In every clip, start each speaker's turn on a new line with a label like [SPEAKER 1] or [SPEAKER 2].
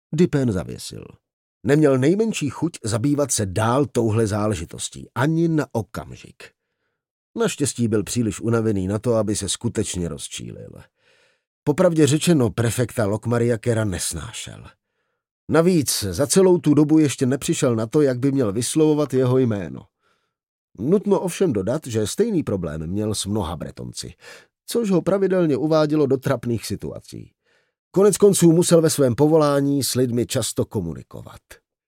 [SPEAKER 1] Dupin zavěsil. Neměl nejmenší chuť zabývat se dál touhle záležitostí, ani na okamžik. Naštěstí byl příliš unavený na to, aby se skutečně rozčílil. Popravdě řečeno, prefekta Locmariakera nesnášel. Navíc za celou tu dobu ještě nepřišel na to, jak by měl vyslovovat jeho jméno. Nutno ovšem dodat, že stejný problém měl s mnoha Bretonci, což ho pravidelně uvádělo do trapných situací. Konec konců musel ve svém povolání s lidmi často komunikovat.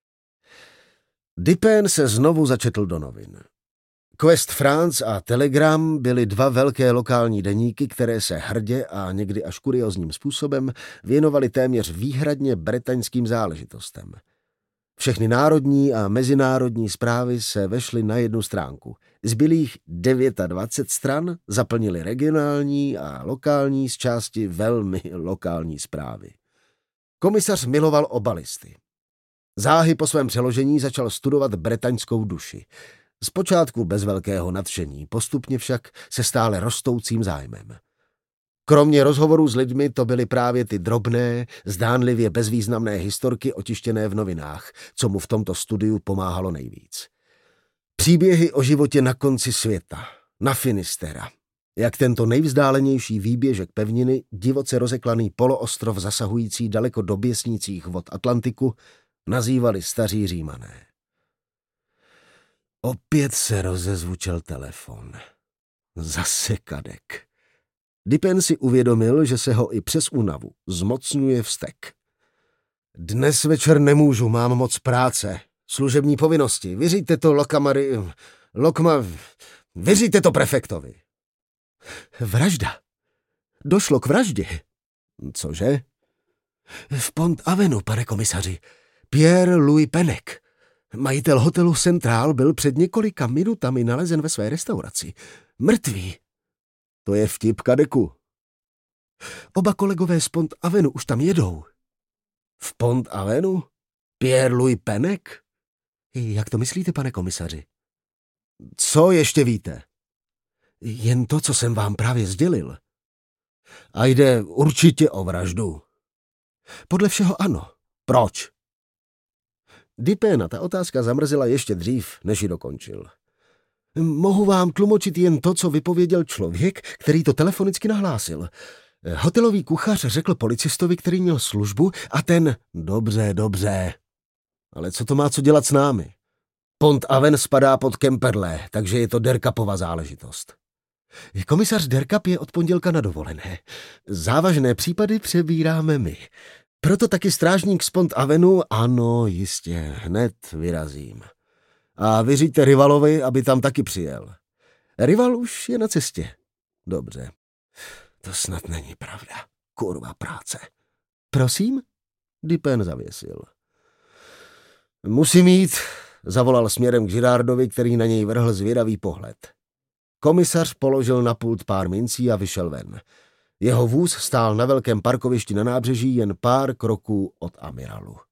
[SPEAKER 1] Dupin se znovu začetl do novin. Quest France a Telegram byly dva velké lokální deníky, které se hrdě a někdy až kuriózním způsobem věnovaly téměř výhradně bretaňským záležitostem. Všechny národní a mezinárodní zprávy se vešly na jednu stránku. Zbylých 29 stran zaplnily regionální a lokální z části velmi lokální zprávy. Komisař miloval obalisty. Záhy po svém přeložení začal studovat bretaňskou duši. Zpočátku bez velkého nadšení, postupně však se stále rostoucím zájmem. Kromě rozhovorů s lidmi to byly právě ty drobné, zdánlivě bezvýznamné historky otištěné v novinách, co mu v tomto studiu pomáhalo nejvíc. Příběhy o životě na konci světa, na Finistera, jak tento nejvzdálenější výběžek pevniny, divoce rozeklaný poloostrov zasahující daleko do běsnících vod Atlantiku, nazývali staří Římané. Opět se rozezvučel telefon. Zase Kadek. Dupin si uvědomil, že se ho i přes únavu zmocňuje vztek. Dnes večer nemůžu, mám moc práce. Služební povinnosti. Vyřiďte to vyřiďte to prefektovi. Vražda. Došlo k vraždě. Cože? V Pont Avenue, pane komisaři. Pierre Louis Penek, majitel hotelu Central, byl před několika minutami nalezen ve své restauraci. Mrtvý. To je vtip, Kadeku. Oba kolegové z Pont Avenue už tam jedou. V Pont Avenue? Pierre Louis Penek? Jak to myslíte, pane komisaři? Co ještě víte? Jen to, co jsem vám právě sdělil. A jde určitě o vraždu. Podle všeho ano. Proč? Dupina ta otázka zamrzela ještě dřív, než ji dokončil. Mohu vám tlumočit jen to, co vypověděl člověk, který to telefonicky nahlásil. Hotelový kuchař řekl policistovi, který měl službu, a ten... Dobře. Ale co to má co dělat s námi? Pont Aven spadá pod Kemperlé, takže je to Derkapova záležitost. Komisař Derkap je od pondělka na dovolené. Závažné případy přebíráme my. Proto taky strážník z Pont Avenue, ano, jistě, hned vyrazím. A vyřiďte Rivalovi, aby tam taky přijel. Rival už je na cestě. Dobře. To snad není pravda. Kurva práce. Prosím? Dupin zavěsil. Musím jít, zavolal směrem k Girardovi, který na něj vrhl zvědavý pohled. Komisař položil na pult pár mincí a vyšel ven. Jeho vůz stál na velkém parkovišti na nábřeží jen pár kroků od Amiralu.